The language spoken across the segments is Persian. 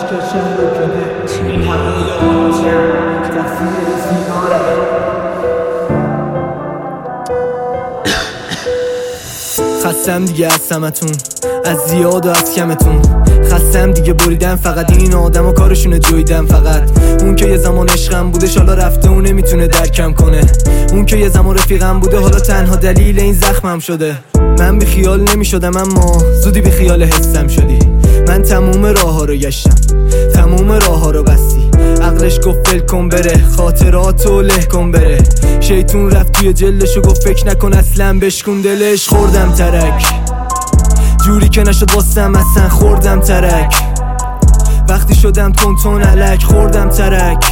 که شهر رو کنه این هوای آروشم تقصیر سیگاره. خستم دیگه از همتون، از زیاد و از کمتون. خستم دیگه بریدم فقط این آدم و کارشونه جویدم. فقط اون که یه زمان عشقم بودش حالا رفته و نمیتونه درکم کنه. اون که یه زمان رفیقم بوده حالا تنها دلیل این زخمم شده. من بی خیال نمیشدم اما زودی بی خیال حسم شدی. من تموم راه ها رو گشتم، تموم راه ها رو بستی. عقلش گفت فل کن بره، خاطراتو له کن بره. شیطون رفت توی جلش و گفت فکر نکن اصلا بشکن دلش. خوردم ترک جوری که نشد واسم اصلا، خوردم ترک وقتی شدم تون علک. خوردم ترک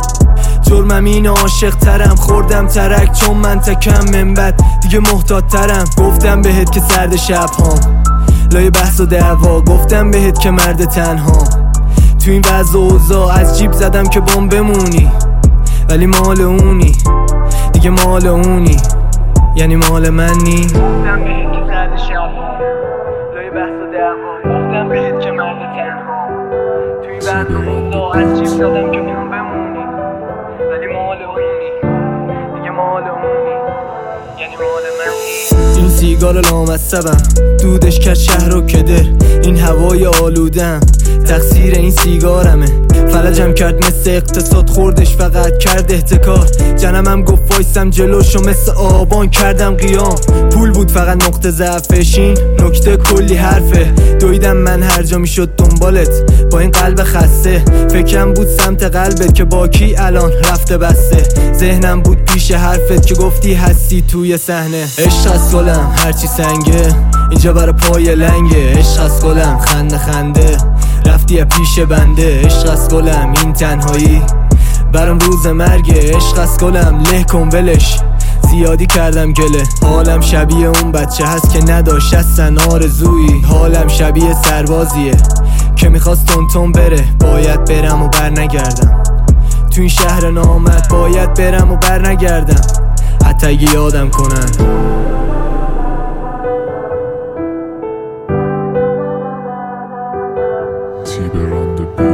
جرمم این عاشق ترم. خوردم ترک چون من تکم من بد دیگه محتاط ترم. گفتم بهت که سرد شب هام لای بحث و دعوا. گفتم بهت که مرد تنها تو این وضع و اوضاع. از جیب زدم که بام بمونی ولی مال اونی دیگه، مال اونی یعنی مال منی. گفتم بهت که سرد شب هام لای بحث و دعوا. گفتم بهت که مرد تنها تو این وضع و اوضاع. از جیب زدم که بام بمونی ولی مال اونی دیگه، مال اونی یعنی مال منی. این سیگار لامصبم دودش کرد شهر رو کدر. این هوای آلودم تقصیر این سیگارمه. فلجم کرد مثل اقتصاد، خوردش فقط کرد احتکار. جنمم گفت وایسم جلوشو مثل آبان کردم قیام. پول بود فقط نقطه ضعفش، این نکته کلی حرفه. دویدم من هر جا میشد دنبالت با این قلب خسته. فکرم بود سمت قلبت که با کی الان رفته بسته. ذهنم بود پیش حرفت که گفتی هستی توی صحنه. عشق از گلم هرچی سنگه اینجا برا پای لنگه. عشق از گلم خنده خنده رفتی پیش بنده. عشق از گلم این تنهایی برام روز مرگه. عشق از گلم له کن ولش، زیادی کردم گله. حالم شبیه اون بچه هست که نداشت اصلا آرزویی. حالم شبیه سربازیه که میخواست تون بره. باید برم و بر نگردم تو این شهر نامت. باید برم و بر نگردم حتی اگه یادم کنن. Tiber on the beat.